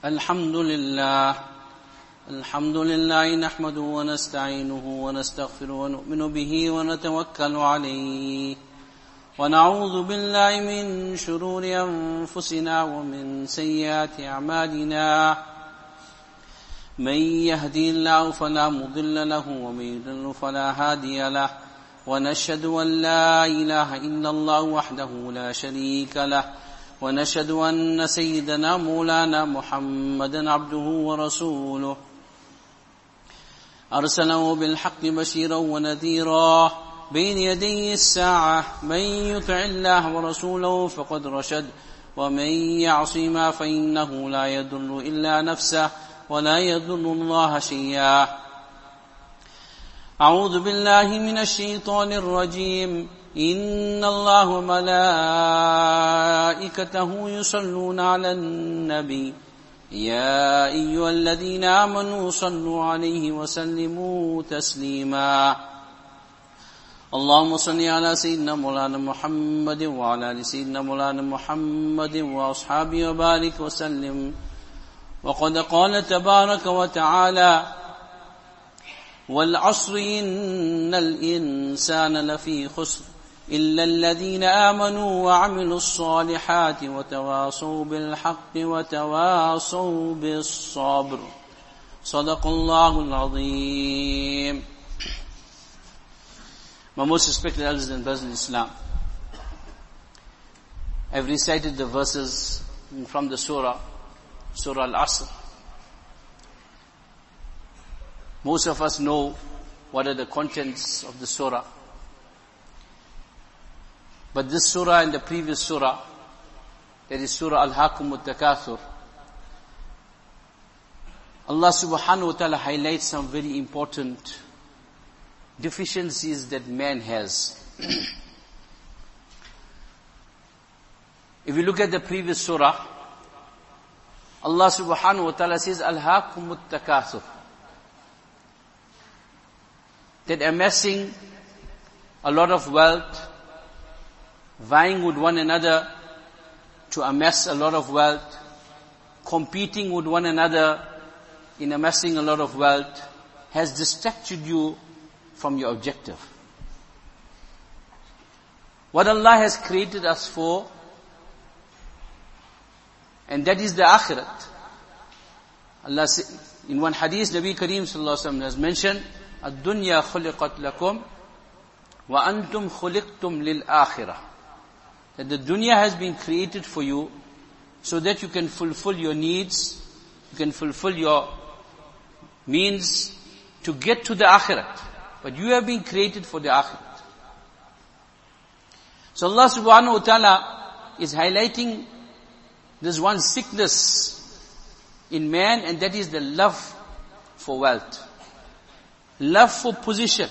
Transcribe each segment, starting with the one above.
الحمد لله نحمده ونستعينه ونستغفره ونؤمن به ونتوكل عليه ونعوذ بالله من شرور أنفسنا ومن سيئات أعمالنا من يهدي الله فلا مضل له ومن يضلل فلا هادي له ونشهد أن لا إله إلا الله وحده لا شريك له ونشهد أن سيدنا مولانا محمدا عبده ورسوله أرسله بالحق بشيرا ونذيرا بين يدي الساعة من يطع الله ورسوله فقد رشد ومن يعصما فإنه لا يضر إلا نفسه ولا يضر الله شيئا أعوذ بالله من الشيطان الرجيم إن الله وملائكته يصلون على النبي يا أيها الذين آمنوا صلوا عليه وسلموا تسليما اللهم صل على سيدنا مولانا محمد وعلى آل سيدنا مولانا محمد وأصحابه وبارك وسلم وقد قال تبارك وتعالى والعصر إن الإنسان لفي خسر إلا الذين آمنوا وعملوا الصالحات وتواصوا بالحق وتواصوا بالصبر صدق الله العظيم. My most respected elders and brothers in Islam, I've recited the verses from the Surah Al-Asr. Most of us know what are the contents of the Surah. But this Surah and the previous Surah, that is Surah Al-Hakumut Takathur, Allah subhanahu wa ta'ala highlights some very important deficiencies that man has. If you look at the previous Surah, Allah subhanahu wa ta'ala says, Al-Hakumut Takathur, that amassing a lot of wealth, vying with one another to amass a lot of wealth, competing with one another in amassing a lot of wealth, has distracted you from your objective. What Allah has created us for, and that is the akhirat. Allah in one hadith, Nabi Kareem sallallahu alaihi wasallam has mentioned, الدنيا خلقت لكم وأنتم خلقتم للآخرة. That the dunya has been created for you so that you can fulfill your needs, you can fulfill your means to get to the akhirat. But you have been created for the akhirat. So Allah subhanahu wa ta'ala is highlighting this one sickness in man, and that is the love for wealth, love for position.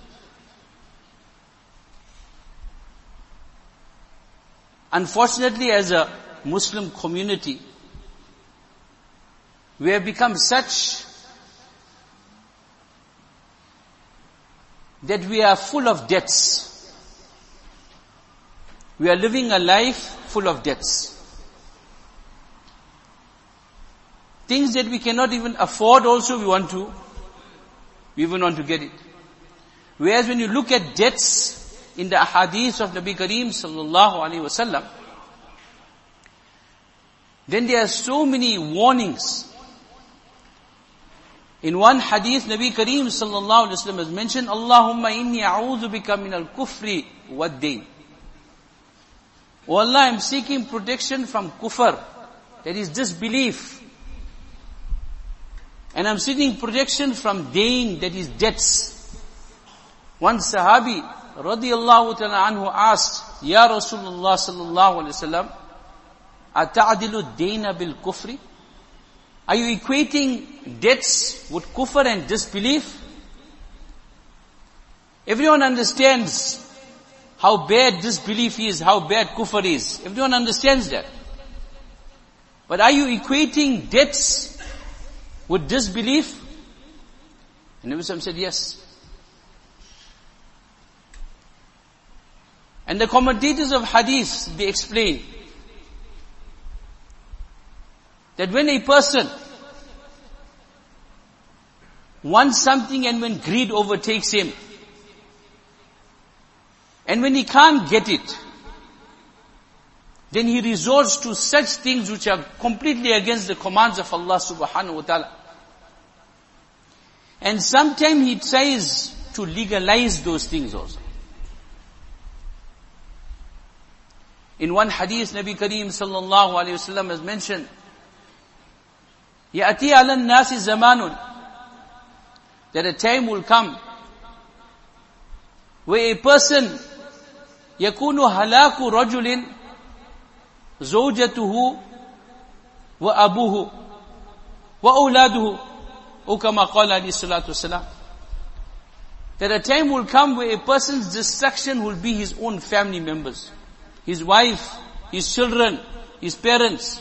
Unfortunately, as a Muslim community, we have become such that we are full of debts. We are living a life full of debts. Things that we cannot even afford also we even want to get it. Whereas when you look at debts in the ahadith of Nabi Kareem sallallahu alaihi wasallam, then there are so many warnings. In one hadith, Nabi Kareem sallallahu alaihi wasallam has mentioned, Allahumma inni a'udhu bika min al-kufri wad-dayn. Oh Allah, I am seeking protection from kufr, that is disbelief. And I am seeking protection from dayn, that is debts. One sahabi radiyallahu ta'ala anhu asked, Ya Rasulullah sallallahu alayhi wasallam, ata'adilu dayna bil kufri? Are you equating debts with kufr and disbelief? Everyone understands how bad disbelief is, how bad kufr is. Everyone understands that. But are you equating debts with disbelief? And Nabi Sallallahu said yes. And the commentators of hadith, they explain that when a person wants something and when greed overtakes him, and when he can't get it, then he resorts to such things which are completely against the commands of Allah subhanahu wa ta'ala. And sometimes he tries to legalize those things also. In one hadith, Nabi Kareem sallallahu alayhi wasallam has mentioned, يَأْتِي عَلَى النَّاسِ زَمَانٌ, that a time will come where a person يَكُونُ هَلَاكُ رَجُلٍ زَوْجَتُهُ وَأَبُوهُ وَأَوْلَادُهُ أو كما قال عليه الصلاة والسلام. That a time will come where a person's destruction will be his own family members, his wife, his children, his parents.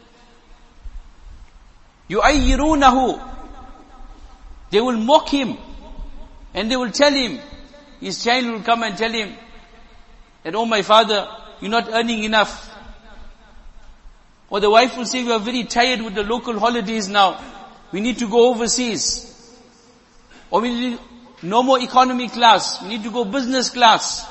يُعَيِّرُونَهُ, they will mock him and they will tell him, his child will come and tell him that, oh my father, you're not earning enough. Or the wife will say, we are very tired with the local holidays now. We need to go overseas. Or we need no more economy class. We need to go business class.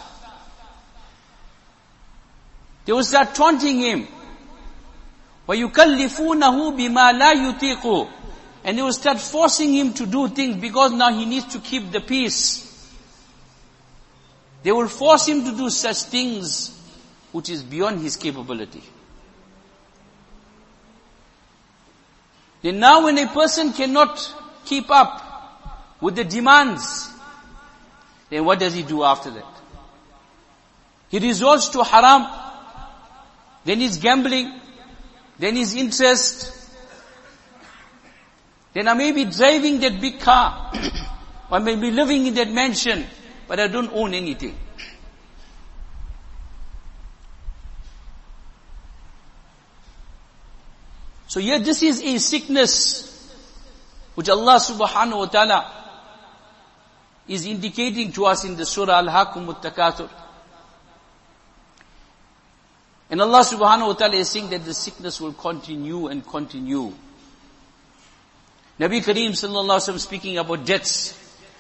They will start taunting him. وَيُكَلِّفُونَهُ بِمَا لَا يُطِيقُ, and they will start forcing him to do things because now he needs to keep the peace. They will force him to do such things which is beyond his capability. Then now when a person cannot keep up with the demands, then what does he do after that? He resorts to haram, then he's gambling, then his interest, then I may be driving that big car, or I may be living in that mansion, but I don't own anything. So here this is a sickness which Allah subhanahu wa ta'ala is indicating to us in the surah Al-Hakumut Takathur. And Allah subhanahu wa ta'ala is saying that the sickness will continue and continue. Nabi Kareem sallallahu alaihi wasallam speaking about deaths.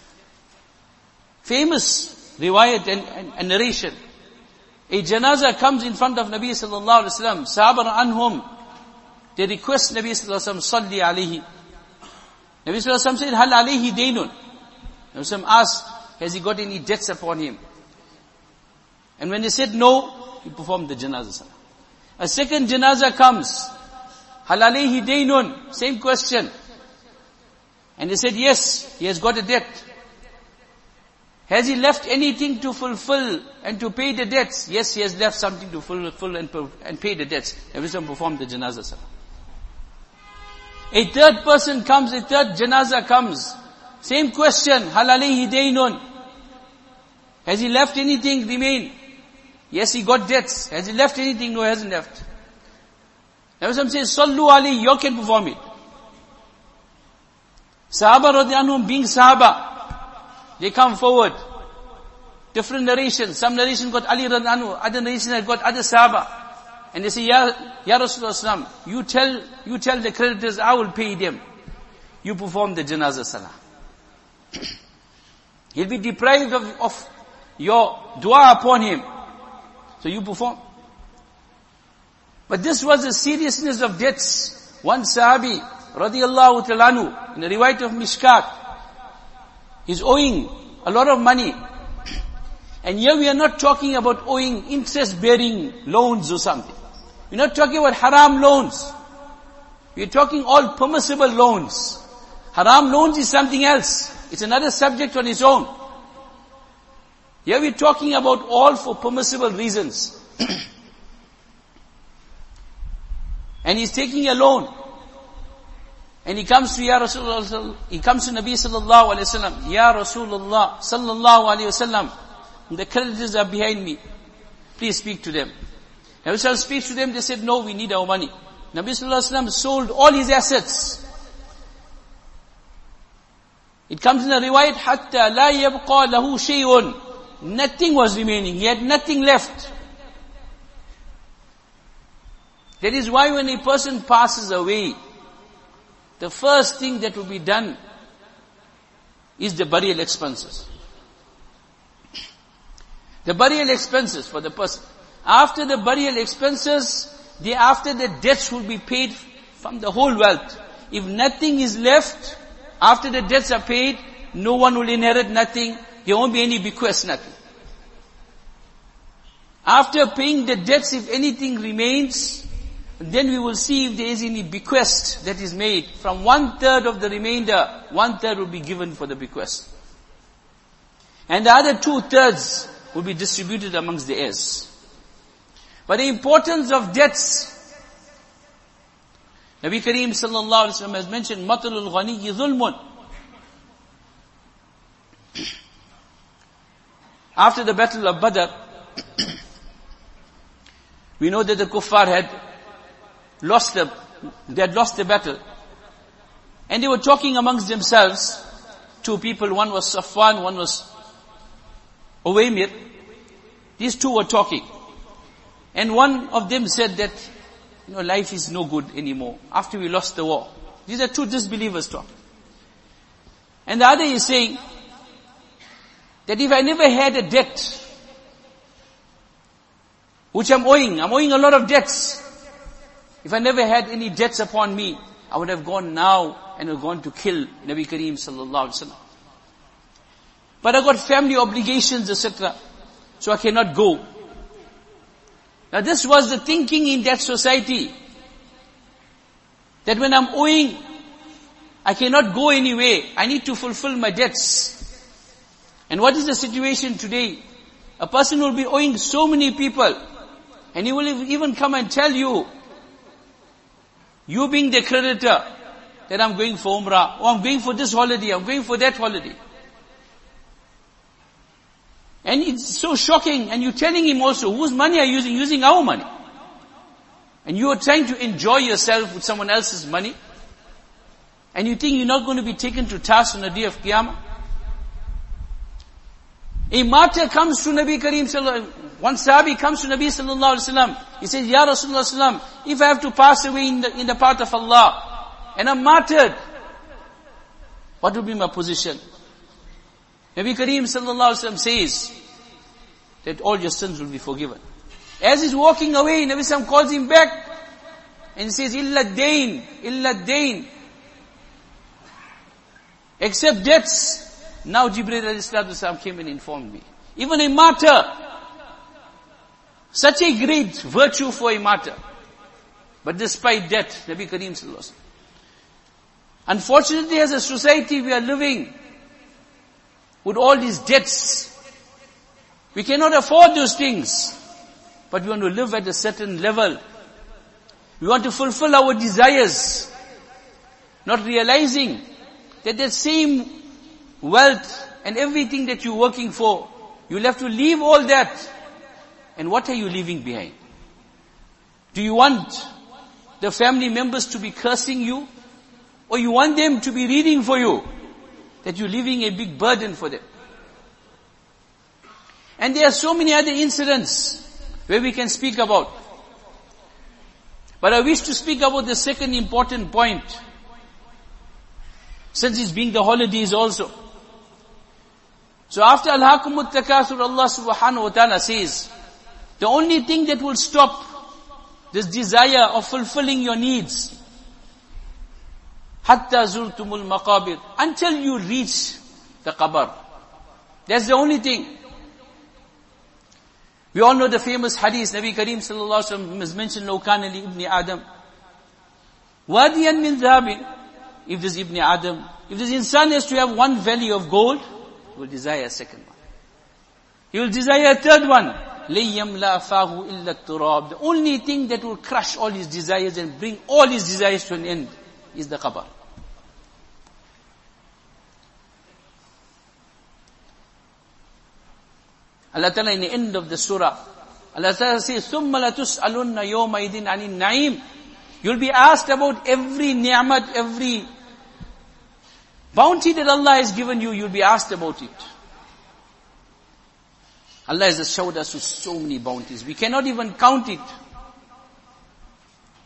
Famous riwayat and narration. A janazah comes in front of Nabi sallallahu alaihi wasallam. Sahaba anhum, they request Nabi sallallahu alaihi wasallam, salli alayhi. Nabi sallallahu alaihi wasallam said, hal alayhi daynun. Nabi sallallahu alaihi wasallam asked, has he got any debts upon him? And when they said no, he performed the janazah salah. A second janazah comes. Hal alayhi daynun. Same question. And they said, yes, he has got a debt. Has he left anything to fulfill and to pay the debts? Yes, he has left something to fulfill and pay the debts. Nabi sallallahu alaihi wasallam performed the janazah salah. A third person comes, a third janazah comes. Same question, hal alayhi daynun. Has he left anything remain? Yes, he got debts. Has he left anything? No, he hasn't left. Nabi sallallahu alaihi wasallam says, sallu alayhi, you can perform it. Sahaba radiyallahu anhum, being Sahaba, they come forward. Different narrations. Some narration got Ali radiyallahu anhu, other narration had got other Sahaba. And they say, Ya Rasulullah, you tell the creditors, I will pay them. You perform the janazah salah. He'll be deprived of your dua upon him. So you perform. But this was the seriousness of debts. One Sahabi, radiyallahu ta'ala anhu, in the riwayat of Mishkat, he's owing a lot of money. And here we are not talking about owing interest-bearing loans or something. We're not talking about haram loans. We're talking all permissible loans. Haram loans is something else. It's another subject on its own. Here we're talking about all for permissible reasons. And he's taking a loan. And he comes to Ya Rasulullah, he comes to Nabi sallallahu alayhi wasallam, Ya Rasulullah sallallahu alayhi wasallam, the creditors are behind me. Please speak to them. Nabi sallallahu alayhi wasallam speaks to them, they said, no, we need our money. Nabi sallallahu alayhi wasallam sold all his assets. It comes in a riwayat, hatta la yabqa lahu shay'un. Nothing was remaining. He had nothing left. That is why when a person passes away, the first thing that will be done is the burial expenses. The burial expenses for the person. After the burial expenses, after the debts will be paid from the whole wealth. If nothing is left, after the debts are paid, no one will inherit nothing. There won't be any bequest, nothing. After paying the debts, if anything remains, then we will see if there is any bequest that is made. From 1/3 of the remainder, 1/3 will be given for the bequest. And the other 2/3 will be distributed amongst the heirs. But the importance of debts, Nabi Kareem sallallahu alaihi wasallam has mentioned, matalul ghaniyyi dhulmun. After the battle of Badr, we know that the kuffar had lost the battle. And they were talking amongst themselves. Two people, one was Safwan, one was Uwaymir. These two were talking. And one of them said that, life is no good anymore after we lost the war. These are two disbelievers talking. And the other is saying that if I never had a debt, which I'm owing a lot of debts. If I never had any debts upon me, I would have gone now and have gone to kill Nabi Kareem sallallahu alaihi wasallam. But I got family obligations, etc. So I cannot go. Now this was the thinking in that society. That when I'm owing, I cannot go anywhere. I need to fulfill my debts. And what is the situation today? A person will be owing so many people. And he will even come and tell you, you being the creditor, that I'm going for Umrah, or I'm going for this holiday, I'm going for that holiday. And it's so shocking, and you're telling him also, whose money are you using? Using our money. And you are trying to enjoy yourself with someone else's money. And you think you're not going to be taken to task on the day of Qiyamah. A martyr comes to Nabi Kareem sallallahu alaihi wasallam. One Sahabi comes to Nabi sallallahu alaihi wasallam. He says, Ya Rasulullah sallam, if I have to pass away in the path of Allah, and I'm martyred, what will be my position? Nabi Kareem sallallahu alaihi wasallam says that all your sins will be forgiven. As he's walking away, Nabi sallam calls him back, and he says, illa dain, except debts. Now Jibreel alayhi salatu came and informed me. Even a martyr, such a great virtue for a martyr. But despite that, Nabi Kareem sallallahu alaihi wasallam. Unfortunately, as a society, we are living with all these debts. We cannot afford those things. But we want to live at a certain level. We want to fulfill our desires. Not realizing that that same wealth and everything that you're working for, you'll have to leave all that. And what are you leaving behind? Do you want the family members to be cursing you? Or you want them to be reading for you? That you're leaving a big burden for them. And there are so many other incidents where we can speak about. But I wish to speak about the second important point. Since it's being the holidays also. So after Alhaakumut Takathur, Allah subhanahu wa ta'ala says, the only thing that will stop this desire of fulfilling your needs, hatta zurtumul maqabir, until you reach the qabr. That's the only thing. We all know the famous hadith, Nabi Kareem sallallahu alaihi wasallam has mentioned, لو كان لابن آدم واديا من ذهب. If this Ibn Adam, if this insan has to have one valley of gold, he will desire a second one. He will desire a third one. لَيَّمْلَا فَاهُ إِلَّا التُّرَابِ. The only thing that will crush all his desires and bring all his desires to an end is the qabr. Allah Ta'ala in the end of the surah, Allah Ta'ala says, ثُمَّ لَتُسْأَلُنَّ يَوْمَئِذٍ عَنِ النَّعِيمِ. You'll be asked about every ni'mat, every bounty that Allah has given you, you'll be asked about it. Allah has showed us with so many bounties. We cannot even count it.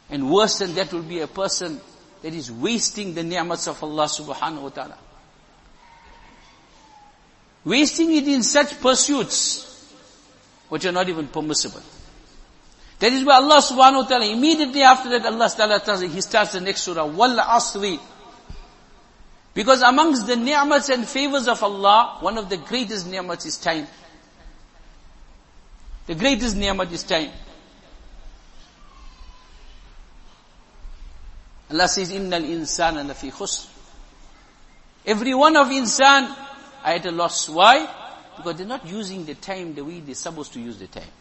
And worse than that will be a person that is wasting the ni'mats of Allah subhanahu wa ta'ala. Wasting it in such pursuits which are not even permissible. That is why Allah subhanahu wa ta'ala, immediately after that, Allah ta'ala tells, He starts the next surah, Wal Asri. Because amongst the ni'mats and favors of Allah, one of the greatest ni'mats is time. The greatest ni'mat is time. Allah says, Innal insana lafi khusr. Every one of insan are at a loss. Why? Because they're not using the time the way they're supposed to use the time.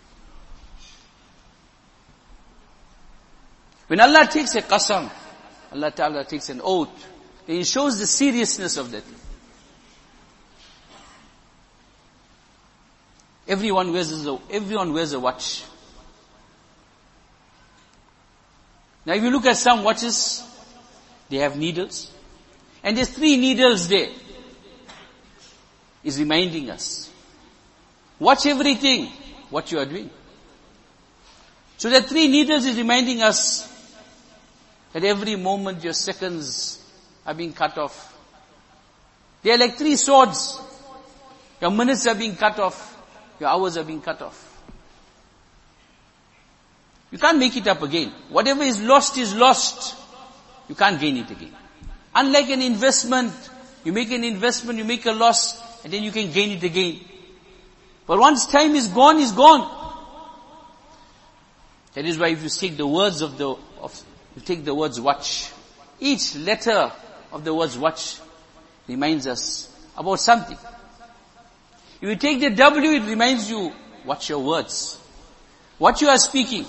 When Allah takes a qasam, Allah Ta'ala takes an oath, then He shows the seriousness of that. Everyone wears a watch. Now if you look at some watches, they have needles. And there's 3 needles there. Is reminding us. Watch everything, what you are doing. So the 3 needles is reminding us that every moment your seconds are being cut off. They are like 3 swords. Your minutes are being cut off. Your hours are being cut off. You can't make it up again. Whatever is lost is lost. You can't gain it again. Unlike an investment, you make an investment, you make a loss, and then you can gain it again. But once time is gone, is gone. That is why if you take the words you take the words watch. Each letter of the words watch reminds us about something. If you take the W, it reminds you, watch your words. What you are speaking.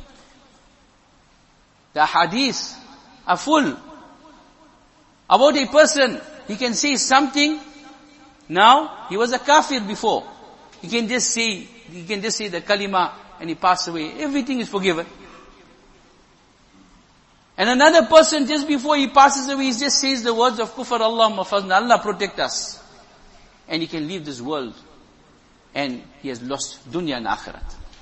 The hadith are full about a person. He can say something. Now, he was a kafir before. He can just say the kalima and he passed away. Everything is forgiven. And another person, just before he passes away, he just says the words of kufr, Allah protect us. And he can leave this world. And he has lost dunya and akhirat.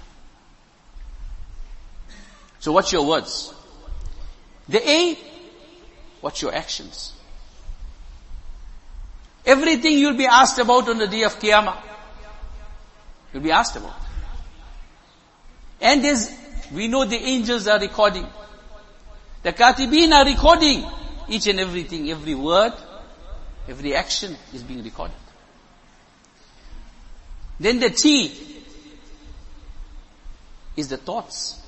So watch your words. The A, watch your actions. Everything you'll be asked about on the day of Qiyamah. You'll be asked about. And we know the angels are recording. The katibin are recording each and everything, every word, every action is being recorded. Then the T is the thoughts.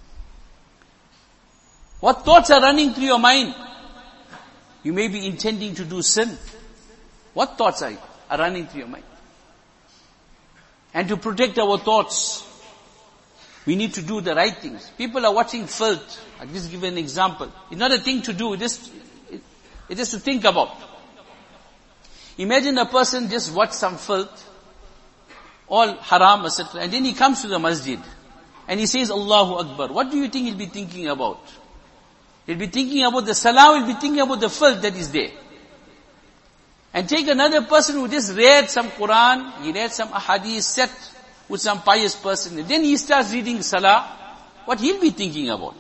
What thoughts are running through your mind? You may be intending to do sin. What thoughts are running through your mind? And to protect our thoughts, we need to do the right things. People are watching filth. I'll just give an example. It's not a thing to do, it's just to think about. Imagine a person just watch some filth, all haram, etc. And then he comes to the masjid. And he says, Allahu Akbar. What do you think he'll be thinking about? He'll be thinking about the salah, he'll be thinking about the filth that is there. And take another person who just read some Quran, he read some ahadith, sat with some pious person. And then he starts reading salah, what he'll be thinking about.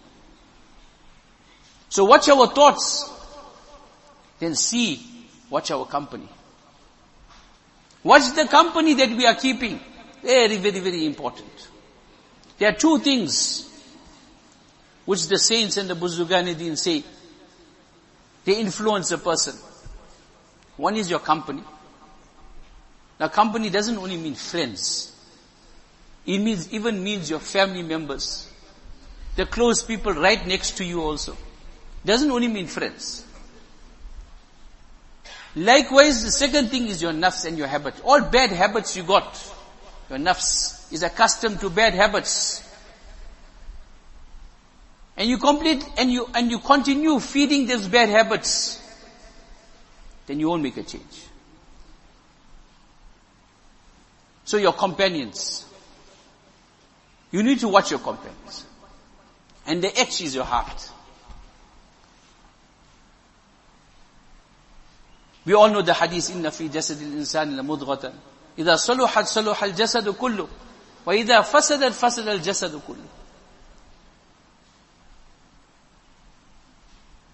So watch our thoughts. Then see, watch our company. Watch the company that we are keeping. Very, very, very important. There are 2 things which the saints and the Buzurgan-e-Din say. They influence a person. One is your company. Now company doesn't only mean friends. It even means your family members. The close people right next to you also. Doesn't only mean friends. Likewise, the second thing is your nafs and your habit. All bad habits you got. Your nafs is accustomed to bad habits. And you continue feeding those bad habits. Then you won't make a change. So your companions. You need to watch your companions. And the H is your heart. We all know the hadith, إِنَّ فِي جَسَدِ الْإِنسَانِ لَمُضْغَةً إِذَا صَلُحَتْ صَلُحَ الْجَسَدُ كُلُّهُ وَإِذَا فَسَدَتْ فَسَدَ الْجَسَدُ كُلُّهُ.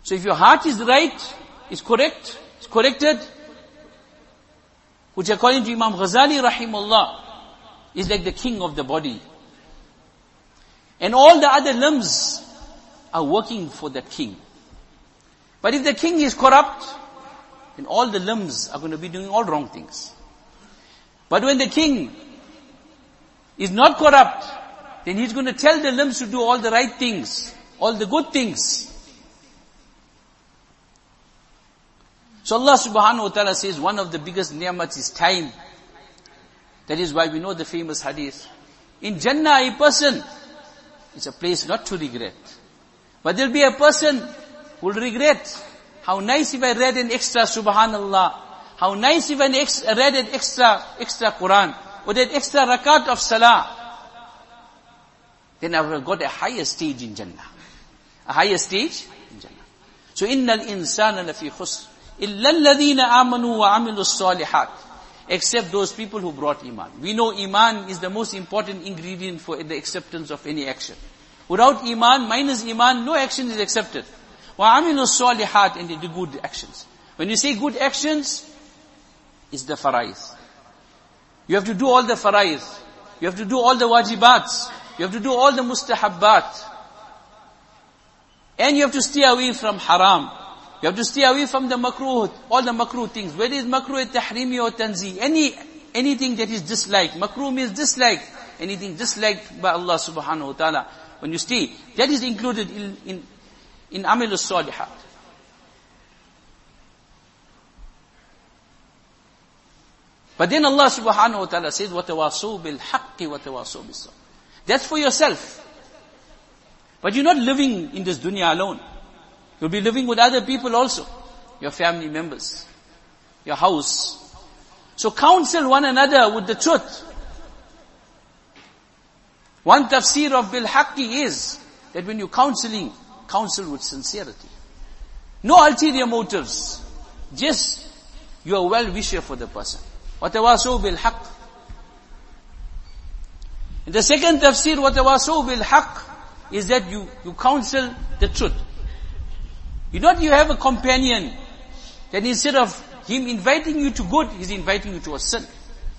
So if your heart is right, is correct, is corrected, which according to Imam Ghazali rahimahullah, is like the king of the body. And all the other limbs are working for the king. But if the king is corrupt, then all the limbs are going to be doing all wrong things. But when the king is not corrupt, then he's going to tell the limbs to do all the right things, all the good things. So Allah subhanahu wa ta'ala says one of the biggest ni'mats is time. That is why we know the famous hadith. In Jannah, a person, it's a place not to regret. But there'll be a person who will regret. How nice if I read an extra subhanallah. How nice if I read an extra Quran. Or that extra rakat of salah. Then I would have got a higher stage in Jannah. A higher stage in Jannah. So, innal insana lafi khusr. Illa alladhina amanu wa amilu salihat. Except those people who brought iman. We know iman is the most important ingredient for the acceptance of any action. Without iman, minus iman, no action is accepted. Wa amilu salihat, and they do good actions. When you say good actions, it's the faraiz. You have to do all the faraiz. You have to do all the wajibats. You have to do all the mustahabbat. And you have to stay away from haram. You have to stay away from the makruh, all the makruh things. Whether it's makruh tahrimi or tanzi, anything that is disliked. Makruh means disliked. Anything disliked by Allah subhanahu wa ta'ala. When you stay, that is included in amalus salihat. But then Allah subhanahu wa ta'ala says, وَتَوَاصُوا بِالْحَقِّ وَتَوَاصُوا بِالصَّبْرِ. That's for yourself. But you're not living in this dunya alone. You'll be living with other people also. Your family members. Your house. So counsel one another with the truth. One tafsir of bil-haqqi is that when you're counseling, counsel with sincerity. No ulterior motives. Just you are well-wisher for the person. وَتَوَاصَوْا بِالْحَقِّ. And the second tafsir, وَتَوَاصَوْا بِالْحَقِّ, is that you counsel the truth. You have a companion that instead of him inviting you to good, he's inviting you to a sin.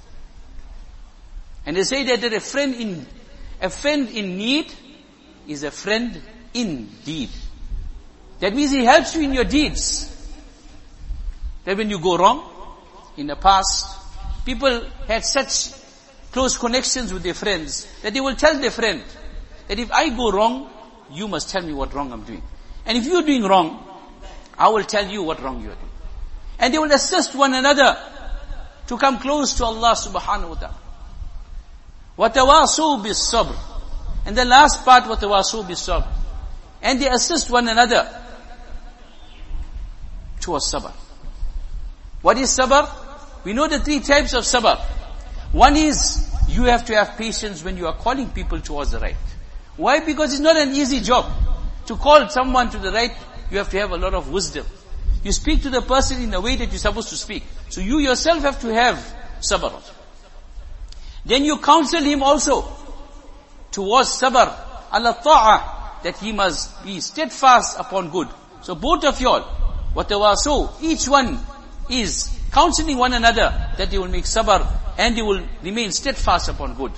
And they say that a friend in need is a friend indeed. That means he helps you in your deeds. That when you go wrong, in the past, people had such close connections with their friends that they will tell their friend that if I go wrong, you must tell me what wrong I'm doing. And if you're doing wrong, I will tell you what wrong you are doing. And they will assist one another to come close to Allah subhanahu wa ta'ala. وَتَوَاصُوا بِالصَّبْرِ. And the last part, وَتَوَاصُوا بِالصَّبْرِ. And they assist one another towards sabr. What is sabr? We know the 3 types of sabr. One is, you have to have patience when you are calling people towards the right. Why? Because it's not an easy job. To call someone to the right, you have to have a lot of wisdom. You speak to the person in the way that you're supposed to speak. So you yourself have to have sabr. Then you counsel him also towards sabr, ala ta'ah, that he must be steadfast upon good. So both of y'all, watawasaw, each one is counseling one another that they will make sabr and they will remain steadfast upon good.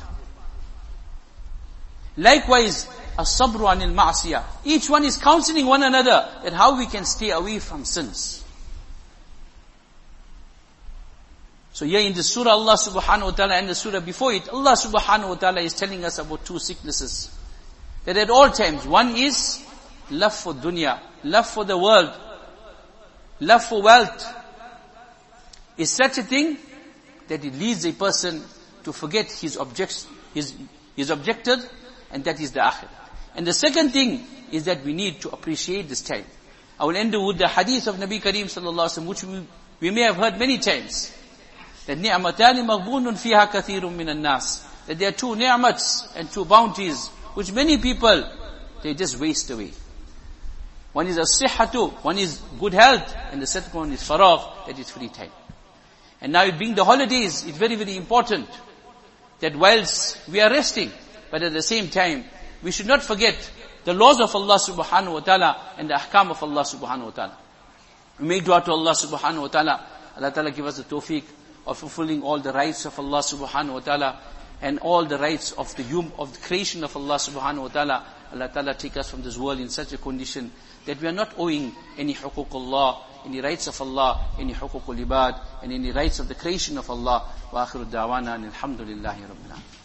Likewise, as-sabru anil ma'asiyah. Each one is counseling one another that how we can stay away from sins. So here in the surah, Allah subhanahu wa ta'ala and the surah before it, Allah subhanahu wa ta'ala is telling us about 2 sicknesses. That at all times, one is love for dunya, love for the world, love for wealth, is such a thing that it leads a person to forget his objective, and that is the akhirah. And the second thing is that we need to appreciate this time. I will end with the hadith of Nabi Kareem sallallahu alaihi wasallam, which we may have heard many times. That ni'matani maghbunun fiha kathirun minan nas. That there are 2 ni'mats and 2 bounties, which many people, they just waste away. One is as-sihhatu, one is good health, and the second one is faragh, that is free time. And now it being the holidays, it's very, very important that whilst we are resting, but at the same time, we should not forget the laws of Allah subhanahu wa ta'ala and the ahkam of Allah subhanahu wa ta'ala. We make dua to Allah subhanahu wa ta'ala. Allah ta'ala give us the tawfiq of fulfilling all the rights of Allah subhanahu wa ta'ala and all the rights of the creation of Allah subhanahu wa ta'ala. Allah ta'ala take us from this world in such a condition that we are not owing any huququllah, any rights of Allah, any huququl ibad, and any rights of the creation of Allah. Wa akhiru da'wana alhamdulillahi rabbil alamin.